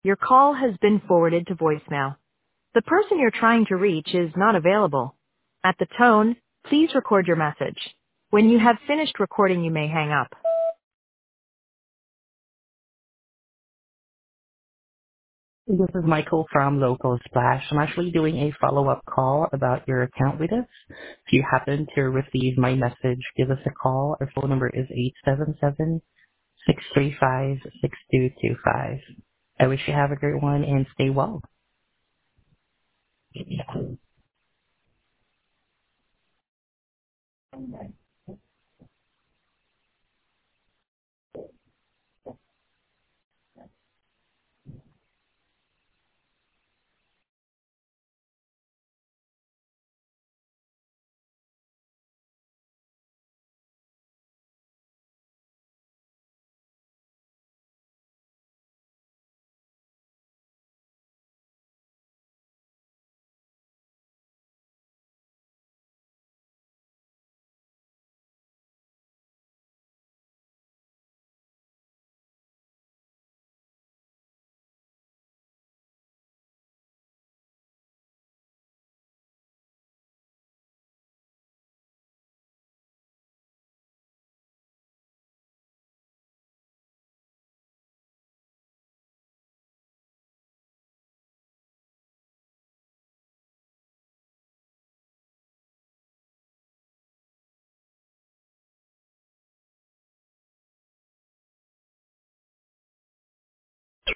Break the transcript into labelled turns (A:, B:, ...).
A: Your call has been forwarded to voicemail. The person you're trying to reach is not available. At the tone, please record your message. When you have finished recording, you may hang up.
B: This is Michael from Local Splash. I'm actually doing a follow-up call about your account with us. If you happen to receive my message, give us a call. Our phone number is 877-635-6225. I wish you have a great one and stay well.